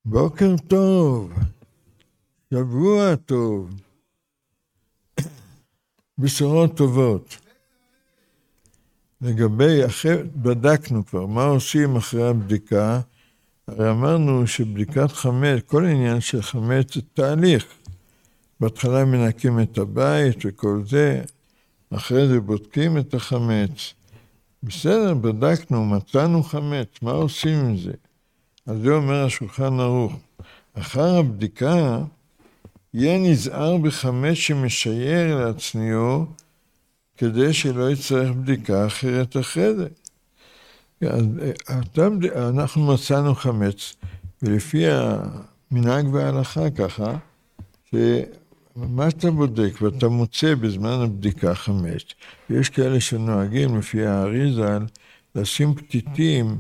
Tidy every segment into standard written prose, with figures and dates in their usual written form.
בוקר טוב, שבוע טוב, בשורות טובות. לגבי, בדקנו כבר, מה עושים אחרי הבדיקה? הרי אמרנו שבדיקת חמץ, כל עניין של חמץ זה תהליך. בהתחלה מנקים את הבית וכל זה, אחרי זה בודקים את החמץ. בסדר, בדקנו, מצאנו חמץ, מה עושים עם זה? אז זה אומר השולחן ערוך. אחר הבדיקה, יהיה נזהר בחמץ שמשייר לעצמיו, כדי שלא יצטרך בדיקה אחרת אחרי זה. אנחנו מצאנו חמץ, ולפי המנהג וההלכה ככה, שמה שאתה בודק ואתה מוצא בזמן הבדיקה חמץ, ויש כאלה שנוהגים לפי האריז"ל, לשים פתיתים,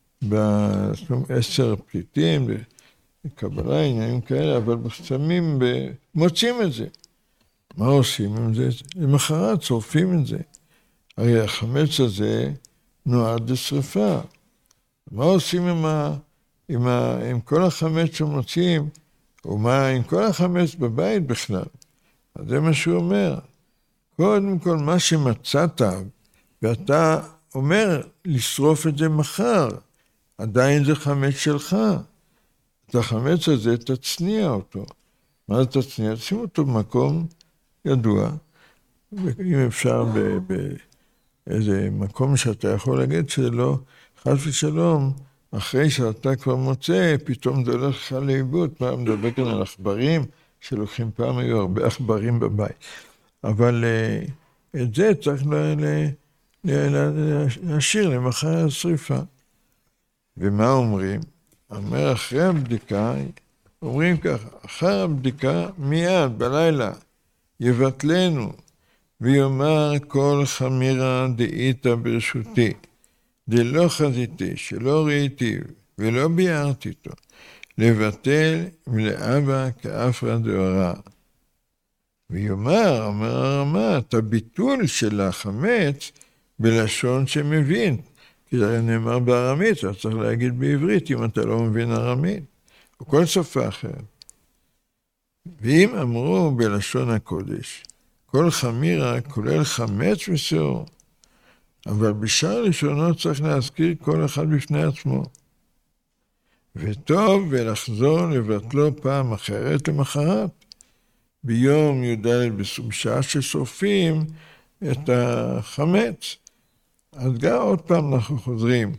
10 פתיתים, בקבלה, עניינים כאלה, אבל שמים, מוצאים את זה. מה עושים עם זה? למחרת שורפים את זה. הרי החמץ הזה נועד לשריפה. מה עושים עם כל החמץ שמוצאים, או מה עם כל החמץ בבית בכלל? אז זה מה שהוא אומר. קודם כל, מה שמצאת, ואתה אומר לשרוף את זה מחר, עדיין זה חמץ שלך. את החמץ הזה תצניע אותו. מה זה תצניע? שים אותו במקום ידוע, אם אפשר באיזה מקום שאתה יכול להגיד שלא, חס ושלום, אחרי שאתה כבר מוצא, פתאום זה הולך לך לאיבוד. פעם מדבר כאן על עכברים, שלוקחים פעם היו הרבה עכברים בבית. אבל את זה צריך להשאיר למחר השריפה. ומה אומרים? אומר אחרי הבדיקה, אומרים ככה, אחר הבדיקה מיד בלילה יבטלנו ויאמר כל חמירה דאיתא ברשותי, דלא חזיתי, שלא ראיתי ולא ביארתי אותו, לבטל ולאבא כאפרא דאורא. ויאמר, אומר הרמ"א, את הביטול של החמץ בלשון שמבין, כי זה נאמר בארמית, אז צריך להגיד בעברית אם אתה לא מבין ארמית, או כל שפה אחרת. ואם אמרו בלשון הקודש, כל חמירה כולל חמץ ושאור, אבל בשאר לשונות צריך להזכיר כל אחד בפני עצמו. וטוב ולחזור לבטלו פעם אחרת למחרת, ביום י"ד בשעה ששורפים את החמץ. אז גם עוד פעם אנחנו חוזרים.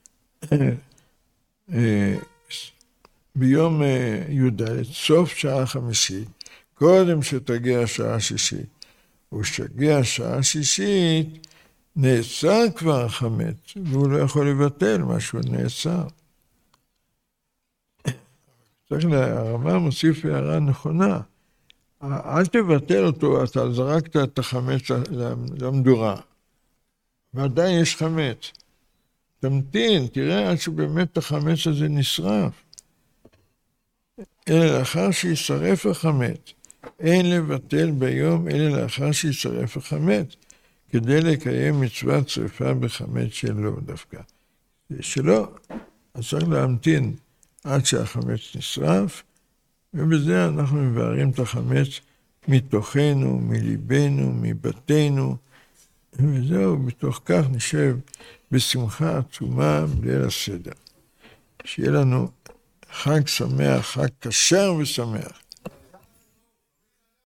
ביום י"ד, סוף שעה חמישית, קודם שתגיע השעה השישית, ושתגיע השעה השישית, נאסר כבר החמץ, והוא לא יכול לבטל משהו נאסר. הרמ"א מוסיף הערה נכונה, אל תבטל אותו, אתה זרקת את החמץ למדורה, ועדיין יש חמץ. תמתין, תראה עד שבאמת החמץ הזה נשרף. אלא לאחר שישרף החמץ, אין לבטל ביום, אלא לאחר שישרף החמץ, כדי לקיים מצוות שריפה בחמץ שלו דווקא. שלא, אז צריך להמתין עד שהחמץ נשרף, ובזה אנחנו מבארים את החמץ מתוכנו, מליבנו, מבתינו, וזהו, בתוך כך נשב בשמחה עצומה בליל הסדר. שיהיה לנו חג שמח, חג כשר ושמח.